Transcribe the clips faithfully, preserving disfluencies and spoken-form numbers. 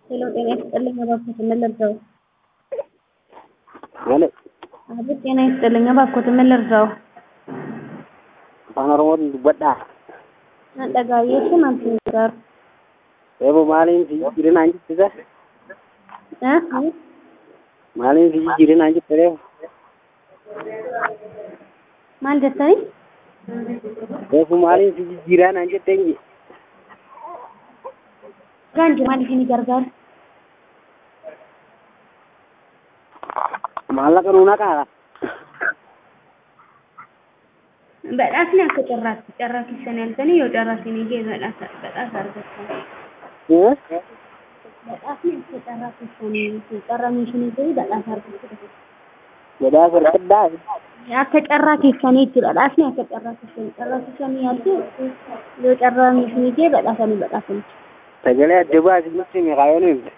ሄሎ ጤና ይስጥልኝ እባክዎት ምን ልርዳዎ? ማለት አቤት ጤና ይስጥልኝ እባክዎት ምን ልርዳዎ? afaan oromoon dubbadhaa. Nan dhaga'eetu maaltu gargaaru? Eeboo maaliin fi jirinaan jittisa? Eh? Maaliin fi jirinaan jitte reefu? Maal jettani? Reefu maaliin fi jirinaan jette inji? Gaanji maal isinii gargaaru? Maallaqa nuuna qaala. Badhaasni akka carraatti carraa keessan yaaltanii yoo carraa isinii ga'e badhaasa badhaasa argattan. Eh? Badhaasni akka carraa keessanii carraa isinii ga'e badhaasa argattan. Badhaasa argadhaa? Akka carraa keessaniitti badhaasni akka carraa keessanii carraa keessanii yaaltu yoo carraa isinii ga'e badhaasa ni badhaafamti. Sagalee adda baasii nutti miqaayoon himte.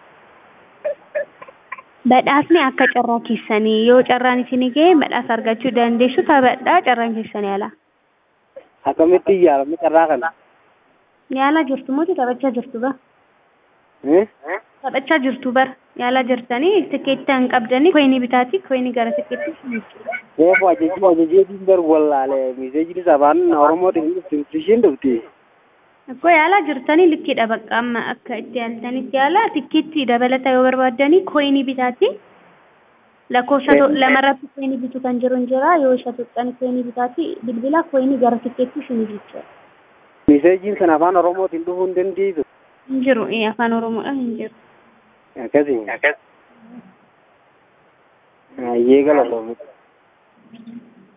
Badhaasni akka carraa keessanii yoo carraan isinii ga'e badhaasa argachuu dandeessu taphadhaa carraan keessanii yaalaa. Akkamitti ijaaramni carraa kana? Yaalaa jirtu moo taphachaa jirtu bara? Eh? Taphachaa jirtu bara yaalaa jirtanii tikeettii hin qabdanii koyinii bitaati koyinii gara tikeettii. Reefu ajajii ajajeetiin bar wallaalee miseejii afaan oromootiin ishiin dhufti. Akkoo yaalaa jirtanii likkiidha bakka amma akka itti yaaltanitti yaalaa tikeettii dabalataa yoo barbaaddanii koyinii bitaati. Lakkoofsa lamarratti koyinii bitu kan jiru hin jira yoo isa tuqxanii koyinii bitaati bilbila koyinii gara tikeettii isinii jechuudha. Miseejiin sana afaan oromootiin dhufuu hin dandeessu. Hin jiru afaan oromoodhaan hin jiru. Akkasii. Akkasii. Ayyee galatoomne.